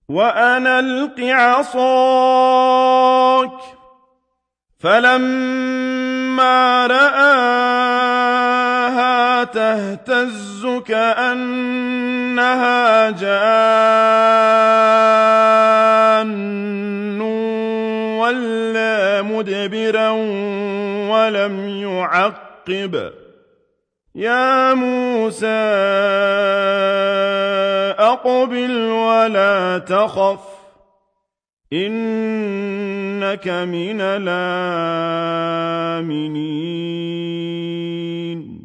وَأَنْ أَلْقِ عَصَاكَ ۖ فَلَمَّا رَآهَا تَهْتَزُّ كَأَنَّهَا جَانٌّ وَلَّىٰ مُدْبِرًا وَلَمْ يُعَقِّبْ ۚ يَا مُوسَىٰ أَقْبِلْ وَلَا تَخَفْ ۖ إِنَّكَ مِنَ الْآمِنِينَ